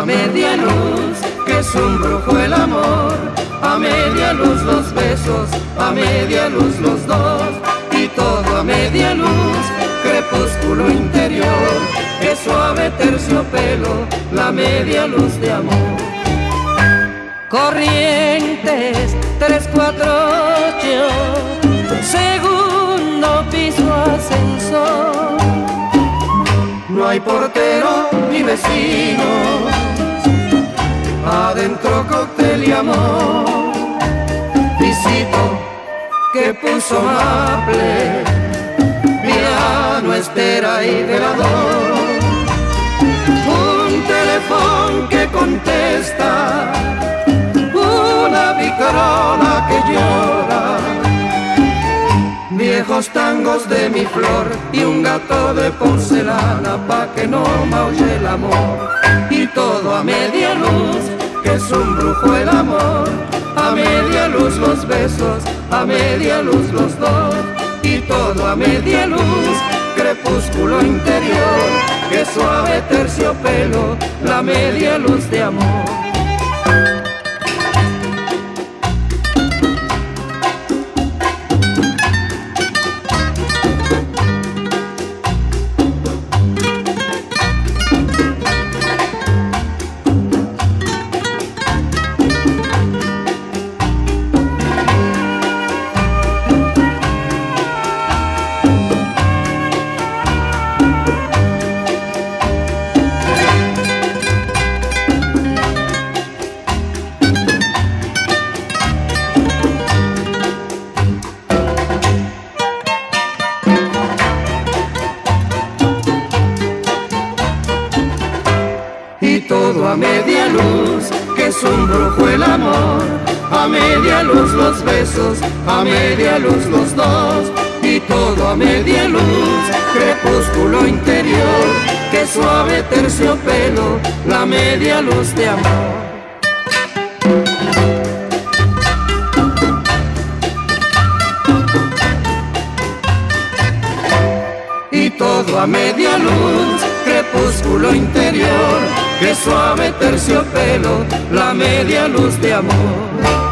a media luz, que es un brujo el amor. A media luz los besos, a media luz los dos, y todo a media luz, crepúsculo interior, que suave terciopelo, la media luz de amor. Corrientes 348, segundo piso ascensor. No hay portero ni vecino, adentro cóctel y amor. Visito que puso maple, piano, espera y velador. Un teléfono que contesta, una vicarona que llora, viejos tangos de mi flor y un gato de porcelana pa' que no maulle el amor. Y todo a media luz, que es un brujo el amor. A media luz los besos, a media luz los dos, y todo a media luz, crepúsculo interior, que suave terciopelo, la media luz de amor. Todo a media luz, que es un brujo el amor. A media luz los besos, a media luz los dos, y todo a media luz, crepúsculo interior, que suave terciopelo, la media luz de amor. Y todo a media luz, crepúsculo interior, que suave terciopelo, la media luz de amor.